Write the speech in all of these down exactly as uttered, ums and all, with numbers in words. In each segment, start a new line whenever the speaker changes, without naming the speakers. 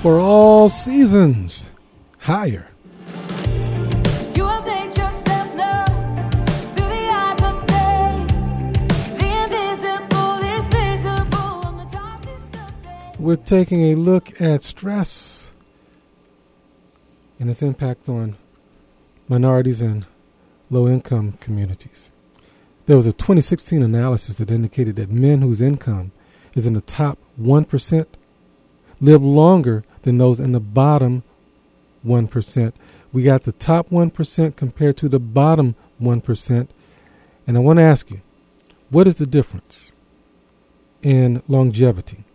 for all seasons. Higher.
You have made yourself known through the eyes of day. The invisible is visible in the darkest of days.
We're taking a look at stress and its impact on minorities and low-income communities. There was a twenty sixteen analysis that indicated that men whose income is in the top one percent live longer than those in the bottom one percent. We got the top one percent compared to the bottom one percent. And I want to ask you, what is the difference in longevity?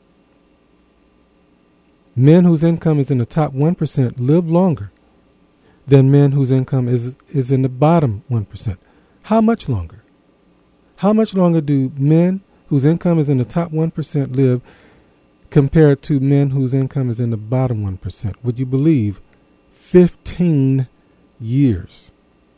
Men whose income is in the top one percent live longer than men whose income is, is in the bottom one percent. How much longer? How much longer do men whose income is in the top one percent live compared to men whose income is in the bottom one percent? Would you believe fifteen years?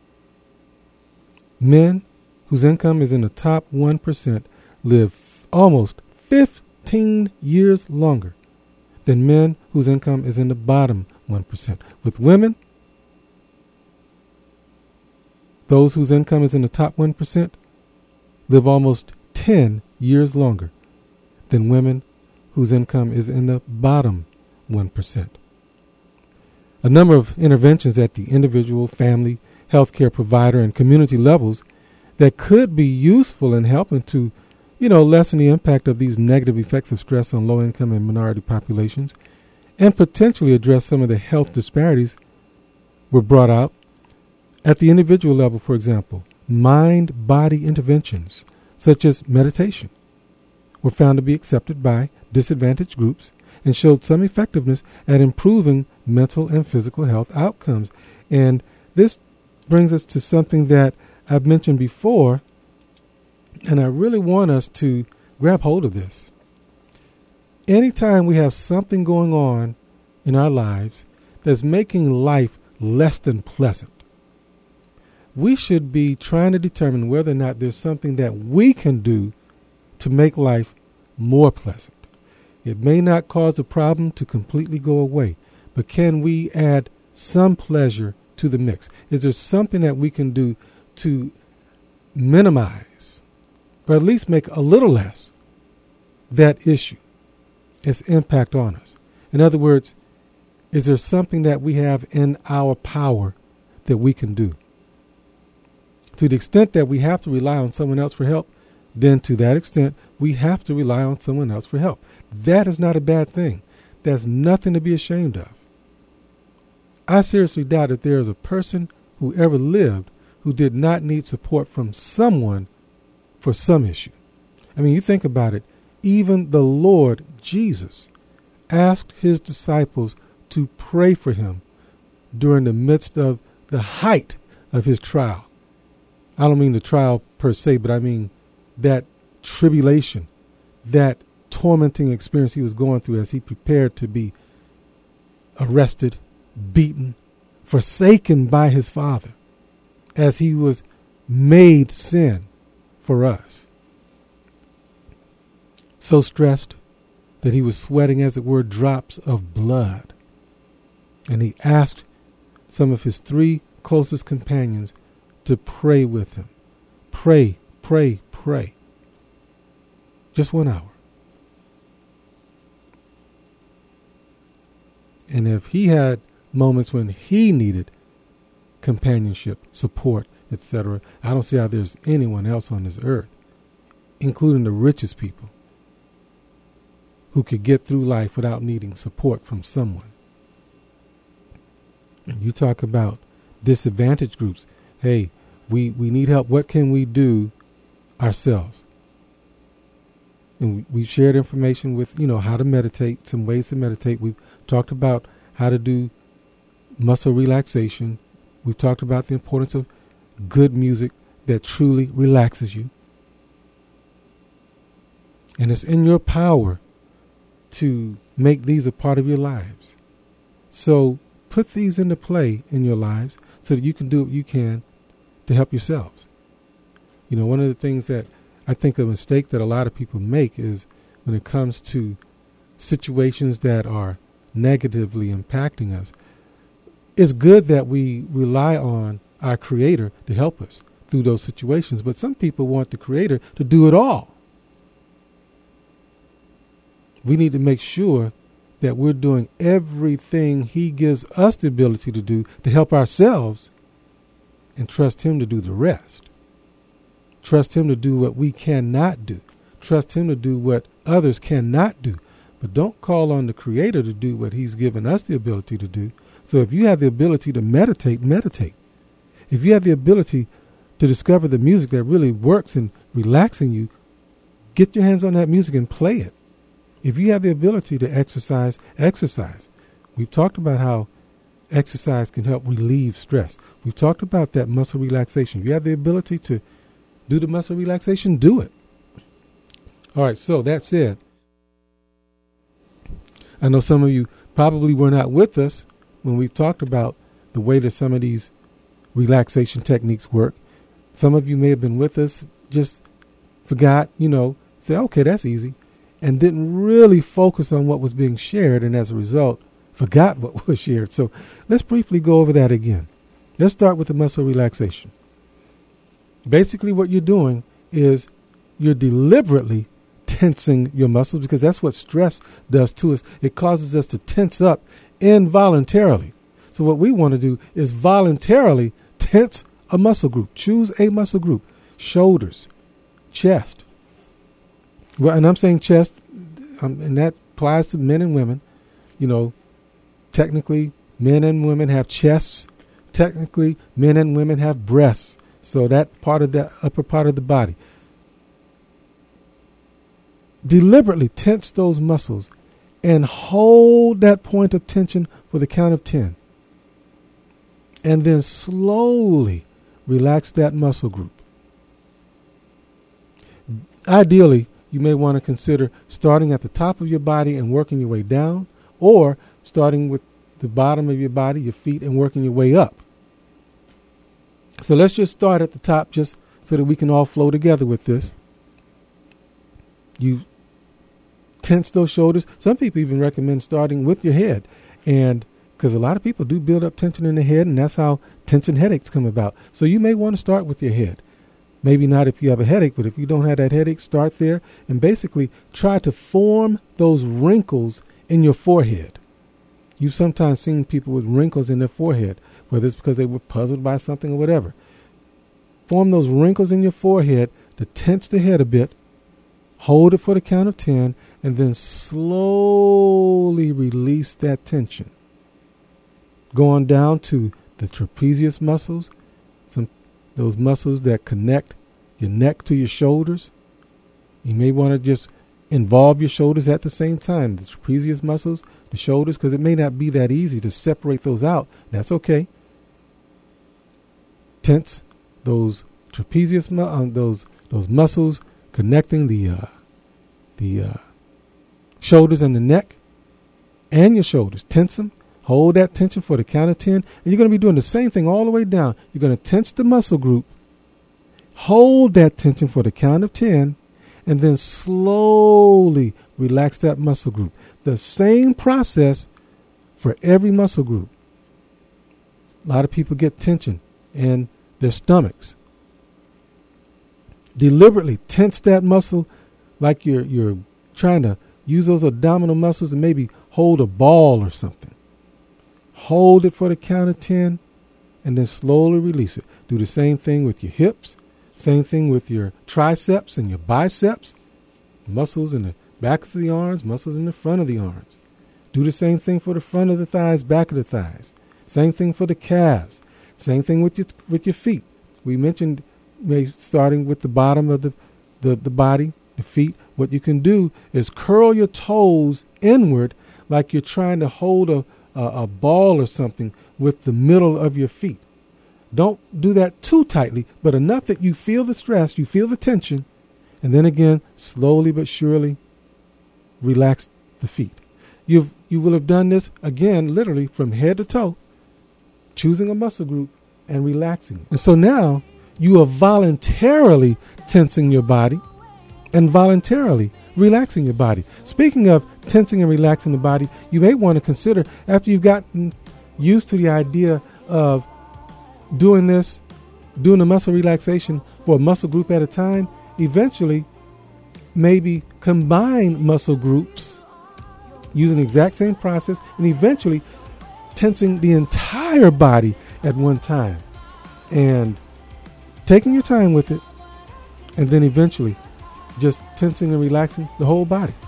Men whose income is in the top one percent live f- almost fifteen years longer than men whose income is in the bottom one percent. With women, those whose income is in the top one percent live almost ten years longer than women whose income is in the bottom one percent. A number of interventions at the individual, family, healthcare provider, and community levels that could be useful in helping to, you know, lessen the impact of these negative effects of stress on low-income and minority populations and potentially address some of the health disparities were brought out. At the individual level, for example, mind-body interventions such as meditation were found to be accepted by disadvantaged groups and showed some effectiveness at improving mental and physical health outcomes. And this brings us to something that I've mentioned before, and I really want us to grab hold of this. Anytime we have something going on in our lives that's making life less than pleasant, we should be trying to determine whether or not there's something that we can do to make life more pleasant. It may not cause the problem to completely go away, but can we add some pleasure to the mix? Is there something that we can do to minimize, or at least make a little less, that issue, its impact on us? In other words, is there something that we have in our power that we can do? To the extent that we have to rely on someone else for help, then to that extent, we have to rely on someone else for help. That is not a bad thing. That's nothing to be ashamed of. I seriously doubt if there is a person who ever lived who did not need support from someone for some issue. I mean, you think about it. Even the Lord Jesus asked his disciples to pray for him during the midst of the height of his trial. I don't mean the trial per se, but I mean that tribulation, that tormenting experience he was going through as he prepared to be arrested, beaten, forsaken by his Father, as he was made sin for us. So stressed that he was sweating, as it were, drops of blood. And he asked some of his three closest companions to pray with him. Pray, pray, pray. Just one hour. And if he had moments when he needed companionship, support, et cetera, I don't see how there's anyone else on this earth, including the richest people, who could get through life without needing support from someone. And you talk about disadvantaged groups. Hey, we, we need help. What can we do ourselves? And we, we've shared information with, you know, how to meditate, some ways to meditate. We've talked about how to do muscle relaxation. We've talked about the importance of good music that truly relaxes you. And it's in your power to make these a part of your lives. So put these into play in your lives so that you can do what you can to help yourselves. You know, one of the things that I think a mistake that a lot of people make is when it comes to situations that are negatively impacting us. It's good that we rely on our Creator to help us through those situations, but some people want the Creator to do it all. We need to make sure that we're doing everything He gives us the ability to do to help ourselves, and trust Him to do the rest. Trust Him to do what we cannot do. Trust Him to do what others cannot do. But don't call on the Creator to do what He's given us the ability to do. So if you have the ability to meditate, meditate. If you have the ability to discover the music that really works and relaxing you, get your hands on that music and play it. If you have the ability to exercise, exercise. We've talked about how exercise can help relieve stress. We've talked about that muscle relaxation. If you have the ability to do the muscle relaxation, do it. All right, so that said, I know some of you probably were not with us when we talked about the way that some of these relaxation techniques work. Some of you may have been with us, just forgot, you know, say, okay, that's easy, and didn't really focus on what was being shared, and as a result, forgot what was shared. So let's briefly go over that again. Let's start with the muscle relaxation. Basically, what you're doing is you're deliberately tensing your muscles, because that's what stress does to us. It causes us to tense up involuntarily. So what we want to do is voluntarily tense a muscle group. Choose a muscle group. Shoulders, chest. Well, and I'm saying chest, um, and that applies to men and women. You know, technically, men and women have chests. Technically, men and women have breasts. So that part of the upper part of the body. Deliberately tense those muscles and hold that point of tension for the count of ten. And then slowly relax that muscle group. Ideally, you may want to consider starting at the top of your body and working your way down, or starting with the bottom of your body, your feet, and working your way up. So let's just start at the top, just so that we can all flow together with this. You tense those shoulders. Some people even recommend starting with your head, and because a lot of people do build up tension in the head, and that's how tension headaches come about. So you may want to start with your head. Maybe not if you have a headache, but if you don't have that headache, start there and basically try to form those wrinkles in your forehead. You've sometimes seen people with wrinkles in their forehead, whether it's because they were puzzled by something or whatever. Form those wrinkles in your forehead to tense the head a bit. Hold it for the count of ten, and then slowly release that tension. Going down to the trapezius muscles, some those muscles that connect your neck to your shoulders. You may want to just involve your shoulders at the same time, the trapezius muscles, the shoulders, because it may not be that easy to separate those out. That's okay. Tense those trapezius, mu- um, those those muscles connecting the uh, the uh, shoulders and the neck, and your shoulders. Tense them. Hold that tension for the count of ten. And you're going to be doing the same thing all the way down. You're going to tense the muscle group. Hold that tension for the count of ten. And then slowly relax that muscle group. The same process for every muscle group. A lot of people get tension in their stomachs. Deliberately tense that muscle like you're, you're trying to use those abdominal muscles and maybe hold a ball or something. Hold it for the count of ten, and then slowly release it. Do the same thing with your hips, same thing with your triceps and your biceps, muscles in the back of the arms, muscles in the front of the arms. Do the same thing for the front of the thighs, back of the thighs. Same thing for the calves. Same thing with your with your feet. We mentioned maybe starting with the bottom of the, the, the body, the feet. What you can do is curl your toes inward like you're trying to hold a A, a ball or something with the middle of your feet. Don't do that too tightly, but enough that you feel the stress, you feel the tension, and then again, slowly but surely, relax the feet. You've, you will have done this, again, literally from head to toe, choosing a muscle group and relaxing. And so now you are voluntarily tensing your body and voluntarily relaxing your body. Speaking of tensing and relaxing the body, you may want to consider, after you've gotten used to the idea of doing this, doing a muscle relaxation for a muscle group at a time, eventually maybe combine muscle groups using the exact same process and eventually tensing the entire body at one time and taking your time with it, and then eventually just tensing and relaxing the whole body.